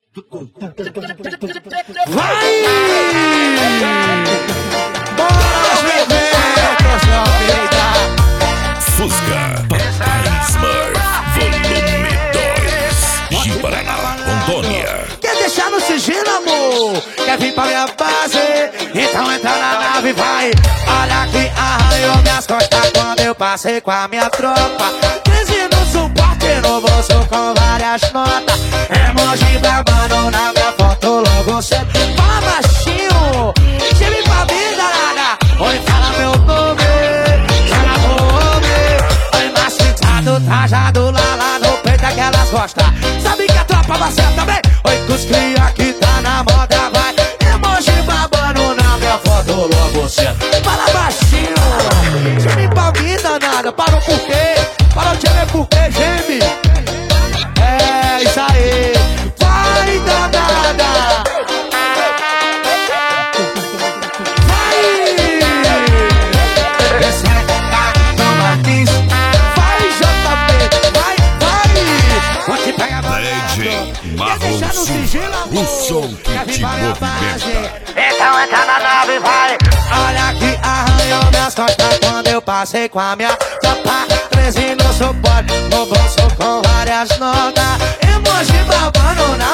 Vai! Bora, bebê, sua vida. Fusca, Papai Smurf, volume 2. De Paraná, Rondônia. Quer deixar no sigilo, amor? Quer vir pra minha base? Então entra na nave, vai. Olha que arranhou minhas costas quando eu passei com a minha tropa. 15 no suporte, no bolso com várias notas. Emoji babando na minha foto logo cedo. Fala baixinho, time pra vida, nada. Oi, fala meu nome, ela come. Oi, machucado, trajado, lá no peito é que elas gostam. Sabe que a tropa vai ser também? Oi, cus cria que tá na moda, vai. Emoji babando na minha foto logo cedo. Fala baixinho, time pra vida, nada. Parou por quê? Parou de ver por quê, geme? É isso aí, vai danada. Vai! Esse é Capitão Martins. Vai, JP, vai! Vou te pegar DJ Marlon Silva, o som que te movimenta. Então entra na nave, vai. Olha que arranhou minhas costas quando eu passei com a minha tropa. 13 no suporte, no bolso com várias notas. Emoji babando na